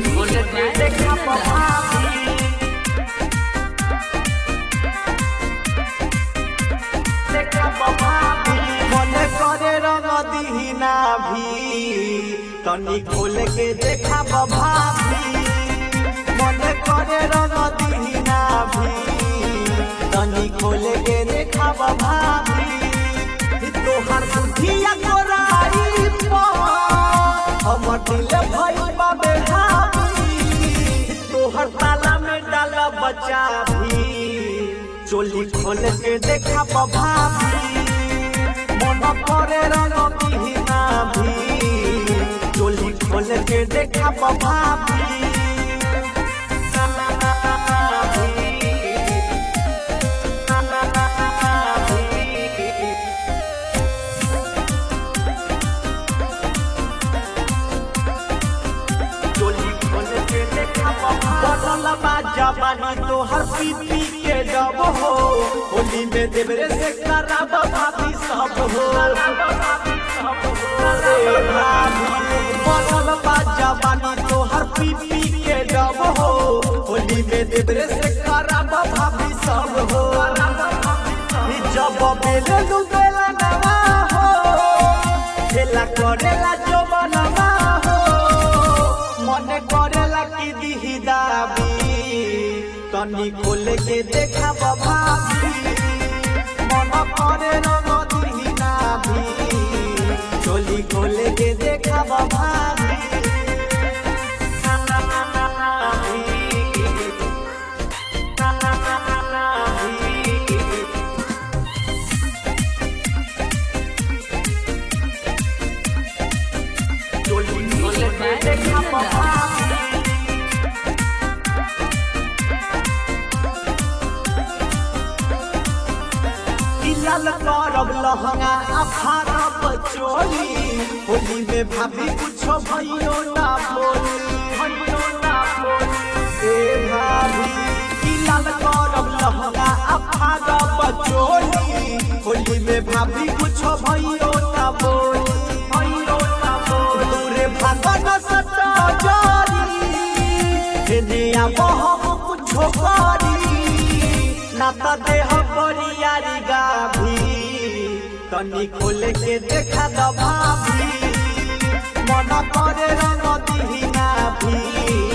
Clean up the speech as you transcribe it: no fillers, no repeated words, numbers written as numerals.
खोल के देखा भाभी देखा भाभी मन करे रंग दीना भी तनी खोल के देखा भाभी मन करे रंग दीना भी तनी खोल के देखा भाभी तोहर बुद्धिया गोराई हमर दिल भइल बा बेहावी तोहर ताला में डाला बच्चा भी चोली खोल के देखा भाभी मन करे रंग दीना भी चोली खोल के देखा भाभी जवानी तोहर पीपी के जब हो होली में देवरे से कराब भाभी सब हो जवानी तोहर पीपी के जब हो होली में देवरे से कराब भाभी सब हो जब बेले लुबेला नवा हो खेला करेला जो बनवा हो मन करेला की दिही दाबी तनी खोल के देखा भाभी मन करे रंग दीना भी चोली खोल के देखा भाभी चोली खोल के देखा भाभी लाल करब लहंगा अफारब चोली होली में भाभी कुछो भइयो ना बोली ए भाभी लाल करब लहंगा अफारब चोली होली में भाभी कुछो भइयो ना बोली दूरे भागन सटा जारी हेने आब हम कुछो करी ना त देह परियारी गाभी तनी खोल के देखा भाभी मन करे रंग दीना भी